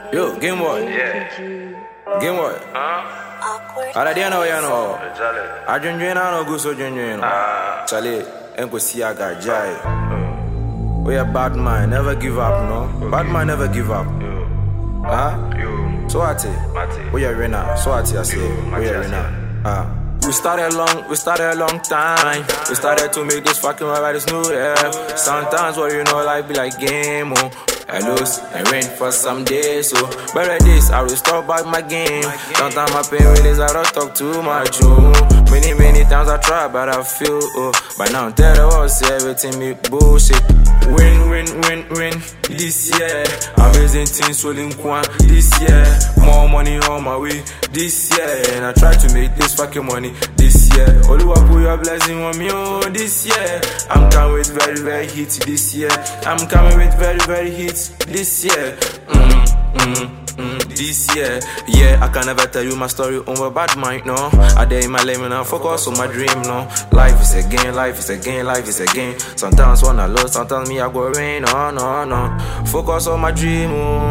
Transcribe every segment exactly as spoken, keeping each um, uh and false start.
Yo, game what? Yeah. Game what? Huh? Ala dia no ya no. Charlie. Adwenjena no go so dwenjena. Ah. Charlie, enko si aga jai. We a bad man, never give up, no. Bad man never give up. Yo. Ah? Yo. So what? Mate. We a winner. So what I say? Yo, We a Mate, I winner. Ah. We started long, we started a long time. We started to make this fucking vibe smooth, yeah. Sometimes what you know, life be like game, oh. I lose and win for some days, so better this, I will stop back my game. Sometimes my pain release, I don't talk too much, oh. Many, many times I try, but I feel, oh. But now tell the world, say everything be bullshit. Win, win, win, win, this year. Amazing things swelling kwan, this year. More money on my way, this year. And I try to make this fucking money, this year. Oluwa put your blessing on me, oh, this year. I'm coming with very, very hit this year. I'm coming with very, very hits this year. Mm, mm, mm, this year. Yeah, I can never tell you my story on my bad mind, no. I dare in my lane and I focus on my dream, no. Life is a game, life is a game, life is a game. Sometimes when I lose, sometimes me I go rain, no, no, no. Focus on my dream,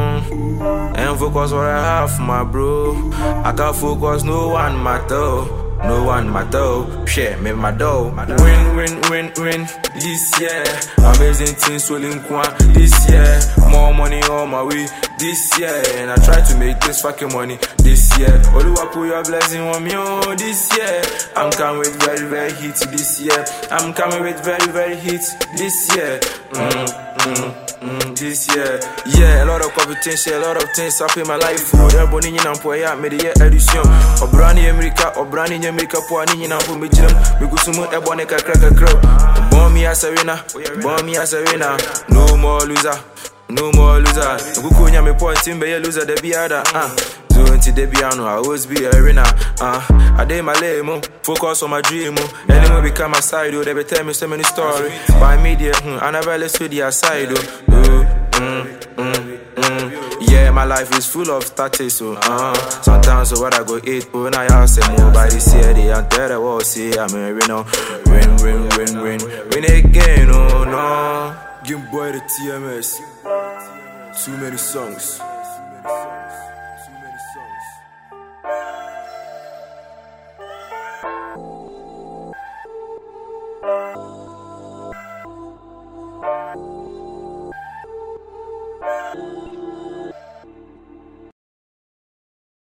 oh. And focus what I have, my bro. I can't focus, no one matter. No one matter, share me my dough. Win, win, win, win, this year. Amazing things swelling kwan, this year. More money on my way, this year. And I try to make this fucking money, this year. Oluwa put your blessing on me, oh, this year. I'm coming with very, very hits this year. I'm coming with very, very hits this year. Mm, mm. Mm, this year, yeah, a lot of competition, a lot of things happen in my life. Everybody in Nampoya, made the edition. Obrani America, Obrani America, Puani in Ampo Mijum, Migusumu, Ebonica, Cracker Crow. Born me as a winner, born me as a winner. No more loser, no more loser. Gukunya me point in be a loser, the biada. Ah, so until the piano, I always be a winner. Ah, I did my lame, focus on my dream. Anyone become a side, they be tell me so many stories. By media, I never let to the side. Mm, mm, mm. Yeah, my life is full of status, so uh, sometimes so what I go eat, but when I ask them, nobody say they and tell the world, say I'm a winner. Win, win, win, win, win again, oh no. Game boy the T M S, too many songs.